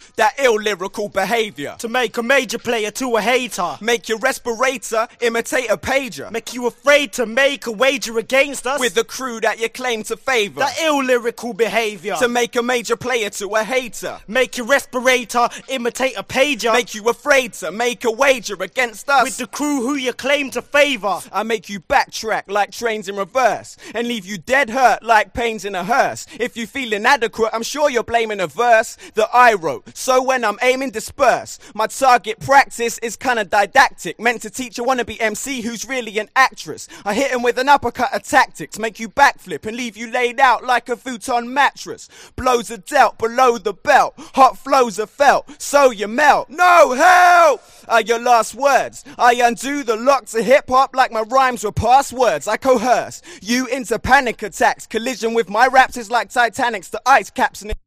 that ill lyrical behavior. To make a major player to a hater. Make your respirator imitate a pager. Make you afraid to make a wager against us. With the crew that you claim to favor. That ill lyrical behavior. To make a major player to a hater. Make your respirator imitate a pager. Make you afraid to make a wager against us. With the crew who you claim to favor. I make you backtrack like trains in reverse. And leave you dead hurt like pains in a hearse. If you feel inadequate, I'm sure you're blaming a verse that I wrote. So when I'm aiming disperse, my target practice is kinda didactic, meant to teach a wannabe MC who's really an actress. I hit him with an uppercut of tactics, make you backflip and leave you laid out like a futon mattress. Blows are dealt below the belt, hot flows are felt, so you melt. No help are your last words. I undo the lock to hip hop like my rhymes were passwords. I coerce you into panic attacks. Collision with my raps is like Titanic's to ice caps and